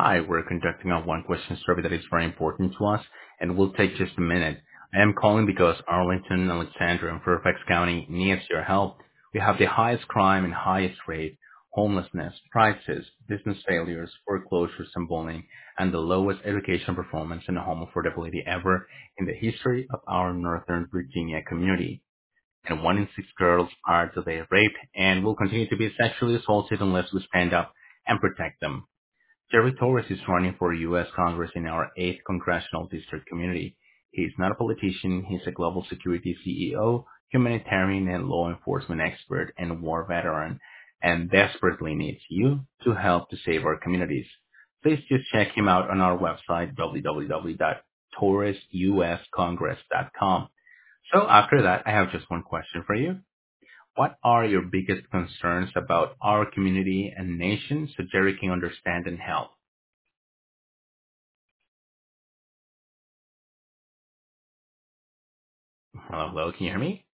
Hi, we're conducting a one question survey that is very important to us and will take just a minute. I am calling because Arlington, Alexandria, and Fairfax County needs your help. We have the highest crime and highest rate, homelessness, prices, business failures, foreclosures, and bullying, and the lowest education performance and home affordability ever in the history of our Northern Virginia community. And 1 in 6 girls are today raped and will continue to be sexually assaulted unless we stand up and protect them. Jerry Torres is running for U.S. Congress in our 8th Congressional District community. He's not a politician, he's a global security CEO, humanitarian and law enforcement expert, and war veteran, and desperately needs you to help to save our communities. Please just check him out on our website, www.torresuscongress.com. So after that, I have just one question for you. What are your biggest concerns about our community and nation so Jerry can understand and help? Hello, hello. Can you hear me?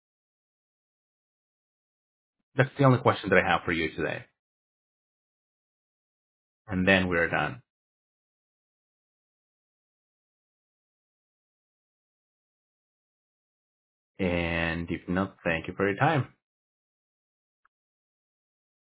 That's the only question that I have for you today. And then we're done. And if not, thank you for your time.